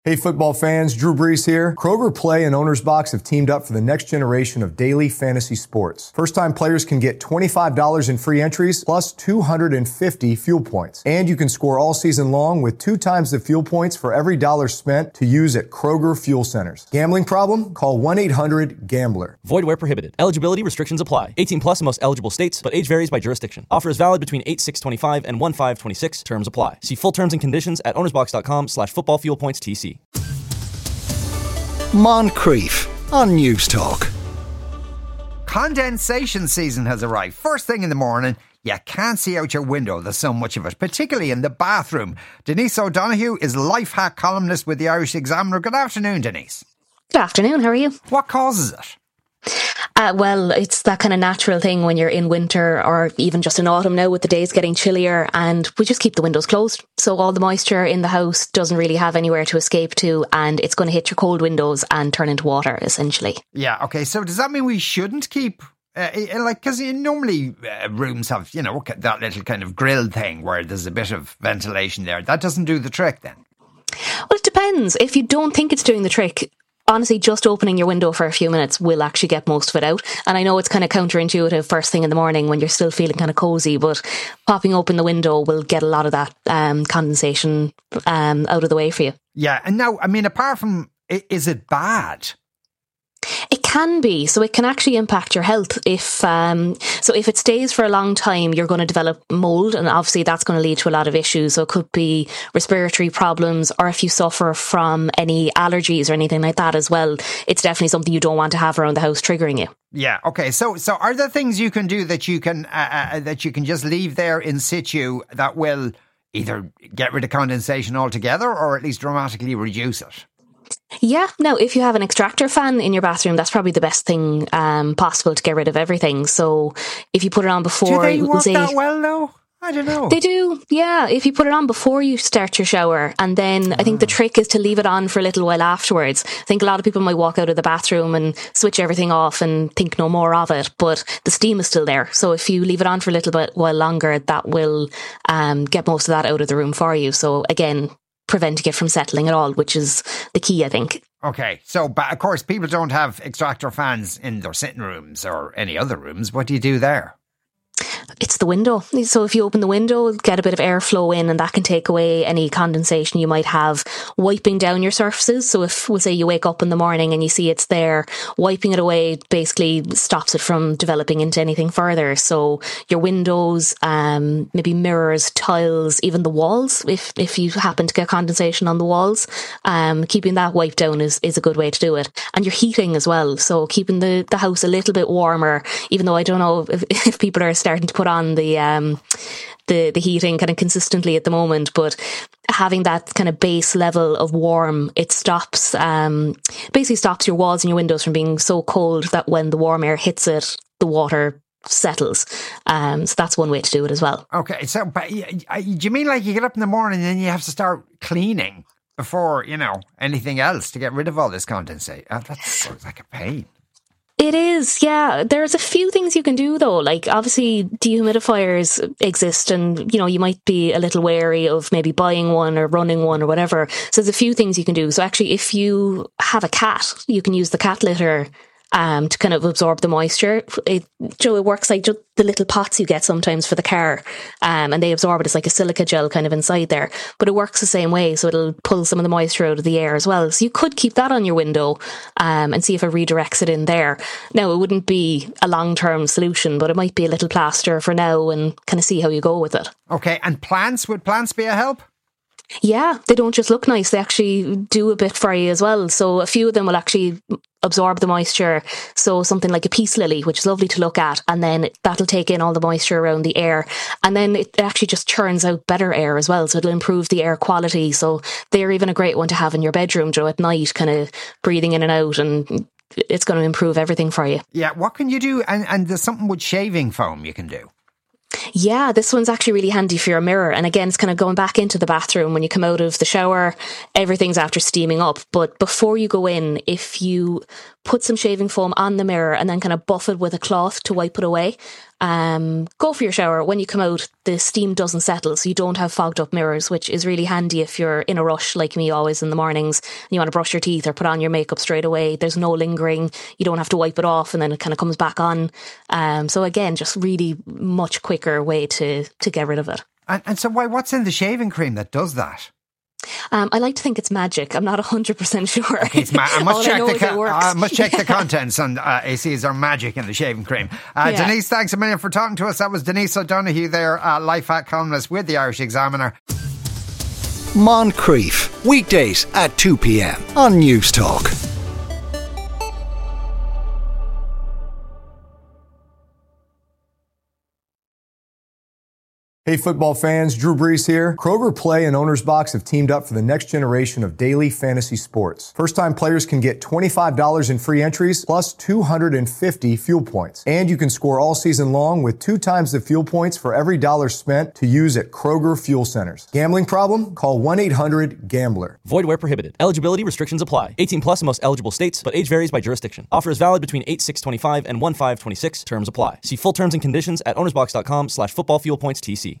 Hey football fans, Drew Brees here. Kroger Play and Owner's Box have teamed up for the next generation of daily fantasy sports. First-time players can get $25 in free entries plus 250 fuel points. And you can score all season long with 2 times the fuel points for every dollar spent to use at Kroger Fuel Centers. Gambling problem? Call 1-800-GAMBLER. Void where prohibited. Eligibility restrictions apply. 18 plus in most eligible states, but age varies by jurisdiction. Offer is valid between 8/6/25 and 1/5/26. Terms apply. See full terms and conditions at ownersbox.com/footballfuelpointstc. Moncrief on News Talk. Condensation season has arrived. First thing in the morning, you can't see out your window. There's so much of it, particularly in the bathroom. Denise O'Donoghue is life hack columnist with the Irish Examiner. Good afternoon, Denise. Good afternoon, how are you? What causes it? Well, it's that kind of natural thing when you're in winter or even just in autumn now with the days getting chillier, and we just keep the windows closed. So all the moisture in the house doesn't really have anywhere to escape to, and it's going to hit your cold windows and turn into water, essentially. Yeah, okay. So does that mean we shouldn't keep... because normally rooms have, that little kind of grill thing where there's a bit of ventilation there. That doesn't do the trick then? Well, it depends. If you don't think it's doing the trick, honestly, just opening your window for a few minutes will actually get most of it out. And I know it's kind of counterintuitive first thing in the morning when you're still feeling kind of cozy, but popping open the window will get a lot of that condensation out of the way for you. Yeah. And now, I mean, apart from, is it bad? It can be. So it can actually impact your health. If it stays for a long time, you're going to develop mold, and obviously that's going to lead to a lot of issues. So it could be respiratory problems, or if you suffer from any allergies or anything like that as well, it's definitely something you don't want to have around the house triggering you. Yeah. Okay. So are there things you can do that you can just leave there in situ that will either get rid of condensation altogether or at least dramatically reduce it? Yeah, no, if you have an extractor fan in your bathroom, that's probably the best thing possible to get rid of everything. So if you put it on before... Do they work that well though? I don't know. They do, yeah. If you put it on before you start your shower, and then I think the trick is to leave it on for a little while afterwards. I think a lot of people might walk out of the bathroom and switch everything off and think no more of it, but the steam is still there. So if you leave it on for a little bit while longer, that will get most of that out of the room for you. So again, preventing it from settling at all, which is the key, I think. Okay, so but of course people don't have extractor fans in their sitting rooms or any other rooms. What do you do there? It's the window. So if you open the window, get a bit of airflow in, and that can take away any condensation you might have. Wiping down your surfaces. So if, we'll say, you wake up in the morning and you see it's there, wiping it away basically stops it from developing into anything further. So your windows, maybe mirrors, tiles, even the walls, if you happen to get condensation on the walls, keeping that wiped down is a good way to do it. And your heating as well. So keeping the house a little bit warmer, even though I don't know if people are starting to put on the heating kind of consistently at the moment, but having that kind of base level of warm, it stops basically stops your walls and your windows from being so cold that when the warm air hits it, the water settles. So that's one way to do it as well. Okay, so but do you mean like you get up in the morning and then you have to start cleaning before, anything else to get rid of all this condensate? That sounds like a pain. It is, yeah. There's a few things you can do though. Like obviously dehumidifiers exist, and you might be a little wary of maybe buying one or running one or whatever. So there's a few things you can do. So actually if you have a cat, you can use the cat litter to kind of absorb the moisture. It works like just the little pots you get sometimes for the car, and they absorb it. It's like a silica gel kind of inside there, but it works the same way, so it'll pull some of the moisture out of the air as well. So you could keep that on your window and see if it redirects it in there. Now, it wouldn't be a long-term solution, but it might be a little plaster for now, and kind of see how you go with it. Okay, and would plants be a help? Yeah, they don't just look nice, they actually do a bit for you as well. So a few of them will actually absorb the moisture. So something like a peace lily, which is lovely to look at, and then that'll take in all the moisture around the air, and then it actually just churns out better air as well, so it'll improve the air quality. So they're even a great one to have in your bedroom, at night, kind of breathing in and out, and it's going to improve everything for you. Yeah, what can you do? And there's something with shaving foam you can do. Yeah, this one's actually really handy for your mirror. And again, it's kind of going back into the bathroom when you come out of the shower, everything's after steaming up. But before you go in, if you put some shaving foam on the mirror and then kind of buff it with a cloth to wipe it away, Go for your shower. When you come out, the steam doesn't settle, so you don't have fogged up mirrors, which is really handy if you're in a rush like me always in the mornings and you want to brush your teeth or put on your makeup straight away. There's no lingering. You don't have to wipe it off and then it kind of comes back on. So again, just really much quicker way to get rid of it. And so what's in the shaving cream that does that? I like to think it's magic. I'm not 100% sure. Okay, I must check the contents on AC. Is there magic in the shaving cream? Denise, thanks a million for talking to us. That was Denise O'Donoghue there, life hack columnist with the Irish Examiner. Moncrief, weekdays at 2 p.m. on News Talk. Hey football fans, Drew Brees here. Kroger Play and Owner's Box have teamed up for the next generation of daily fantasy sports. First-time players can get $25 in free entries plus 250 fuel points. And you can score all season long with 2 times the fuel points for every dollar spent to use at Kroger fuel centers. Gambling problem? Call 1-800-GAMBLER. Void where prohibited. Eligibility restrictions apply. 18 plus in most eligible states, but age varies by jurisdiction. Offer is valid between 8/6/25 and 1/5/26. Terms apply. See full terms and conditions at ownersbox.com/footballfuelpointstc.